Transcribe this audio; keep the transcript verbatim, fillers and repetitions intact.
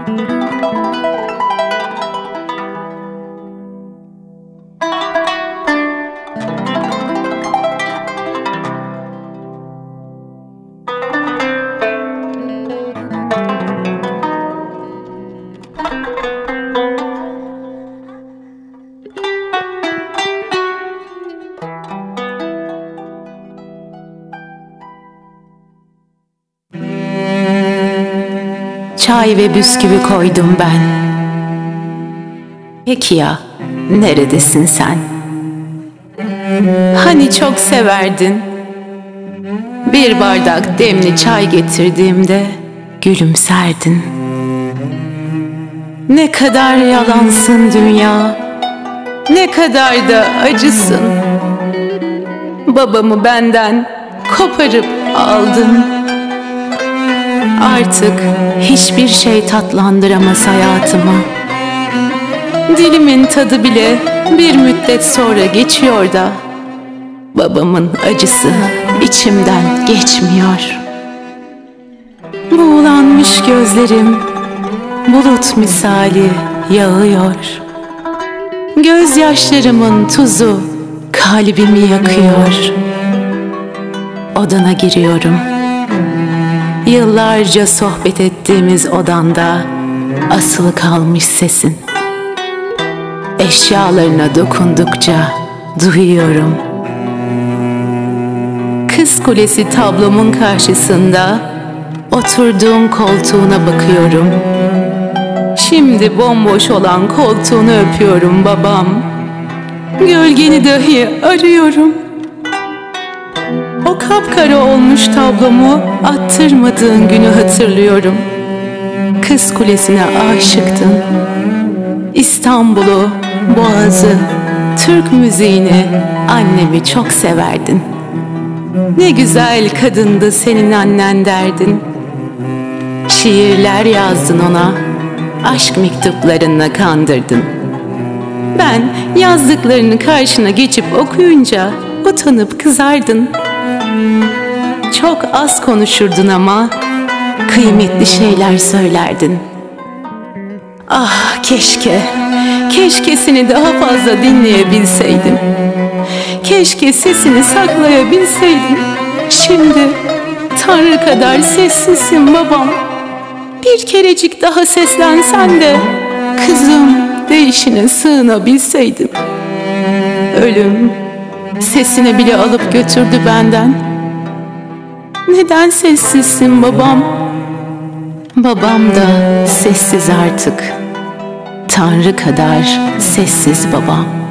Çay ve bisküvi koydum ben. Peki ya, neredesin sen? Hani çok severdin. Bir bardak demli çay getirdiğimde gülümserdin. Ne kadar yalansın dünya, ne kadar da acısın. Babamı benden koparıp aldın. Artık hiçbir şey tatlandıramaz hayatımı. Dilimin tadı bile bir müddet sonra geçiyor da babamın acısı içimden geçmiyor. Buğulanmış gözlerim bulut misali yağıyor. Gözyaşlarımın tuzu kalbimi yakıyor. Odana giriyorum. Yıllarca sohbet ettiğimiz odanda asılı kalmış sesin. Eşyalarına dokundukça duyuyorum. Kız Kulesi tablomun karşısında oturduğun koltuğuna bakıyorum. Şimdi bomboş olan koltuğunu öpüyorum babam. Gölgeni dahi arıyorum. O kapkara olmuş tablomu attırmadığın günü hatırlıyorum. Kız Kulesi'ne aşıktın. İstanbul'u, Boğaz'ı, Türk müziğini, annemi çok severdin. Ne güzel kadındı senin annen derdin. Şiirler yazdın ona, aşk mektuplarınla kandırdın. Ben yazdıklarını karşına geçip okuyunca utanıp kızardın. Çok az konuşurdun ama kıymetli şeyler söylerdin. Ah keşke, keşke seni daha fazla dinleyebilseydim. Keşke sesini saklayabilseydim. Şimdi Tanrı kadar sessizsin babam. Bir kerecik daha seslensen de kızım deyişine sığınabilseydim. Ölüm sesini bile alıp götürdü benden. Neden sessizsin babam? Babam da sessiz artık. Tanrı kadar sessiz babam.